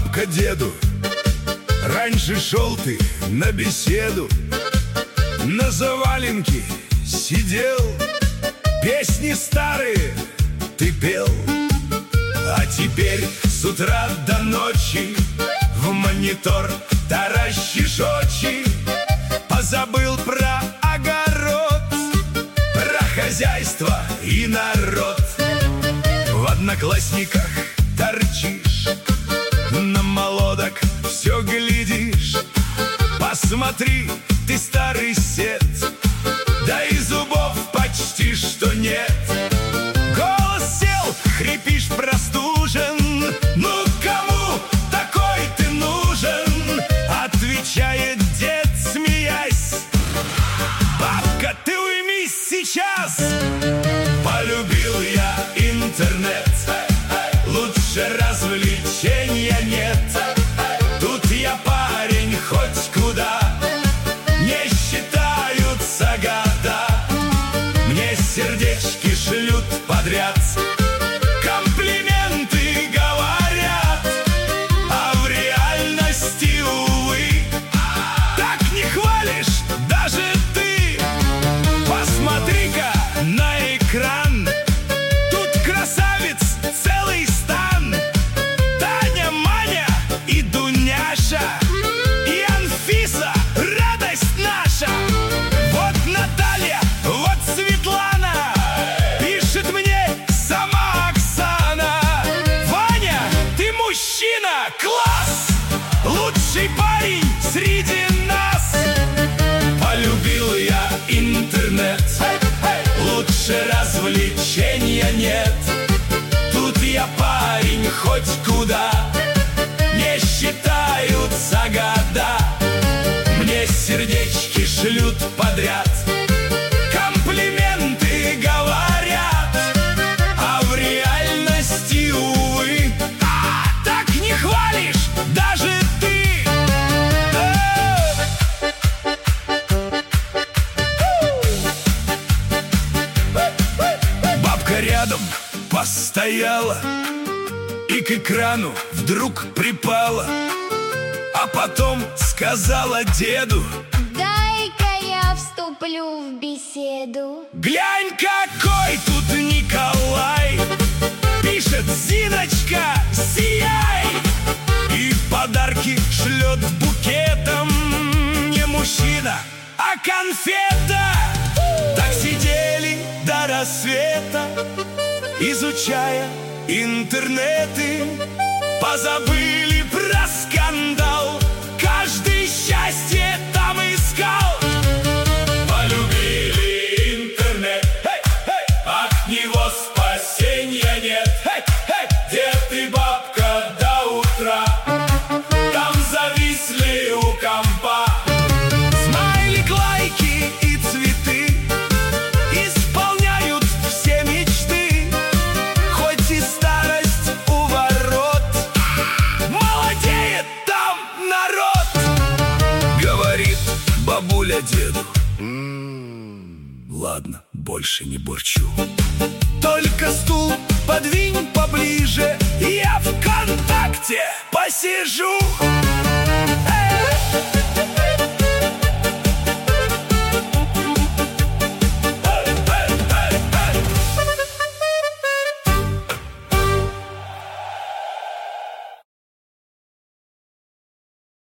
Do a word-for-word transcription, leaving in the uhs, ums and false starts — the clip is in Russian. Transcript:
Бабка деду: раньше шел ты на беседу, на заваленке сидел, песни старые ты пел. А теперь с утра до ночи в монитор таращишь очи. Позабыл про огород, про хозяйство и народ. В одноклассниках торчишь, на молодок все глядишь. Посмотри, ты старый сед, да и зубов почти что нет. Голос сел, хрипишь простужен. Ну кому такой ты нужен? Отвечает дед, смеясь: бабка, ты уймись сейчас. Полюбил я интернет, лучше развлечения нет. Тут я парень хоть куда, не считаются года. Мне сердечки шлют подряд, комплименты говорят, а в реальности, увы, так не хвалишь даже ты. Посмотри-ка на экран, тут красавиц целый стан. Таня, Маня и Дуняша, и Анфиса, радость наша. Вот Наталья, вот Светлана, пишет мне сама Оксана. Ваня, ты мужчина, класс, лучший парень среди нас. Полюбил я интернет, лучше развлечения нет. Тут я парень хоть куда, не считаются года. Мне сердечки шлют подряд, комплименты говорят, а в реальности, увы, так не хвалишь даже ты. Бабка рядом постояла и к экрану вдруг припала, а потом сказала деду: дай-ка я вступлю в беседу. глянь, какой тут Николай, пишет: Зиночка, сияй. И подарки шлет букетом. Не мужчина, а конфета. Так сидели до рассвета, изучая интернеты. Позабыли про скандал, каждый счастье там искал. Полюбили интернет, hey, hey, от него спасения нет. Hey, hey, дед и бабка до утра там зависли у компа. Смайлик, лайки и цветы исполняют все мечты. Хоть и старость у ворот, молодеет там народ. Говорит бабуля деду: м-м, ладно, больше не бурчу. Только стул подвинь поближе, я ВКонтакте посижу. Эй!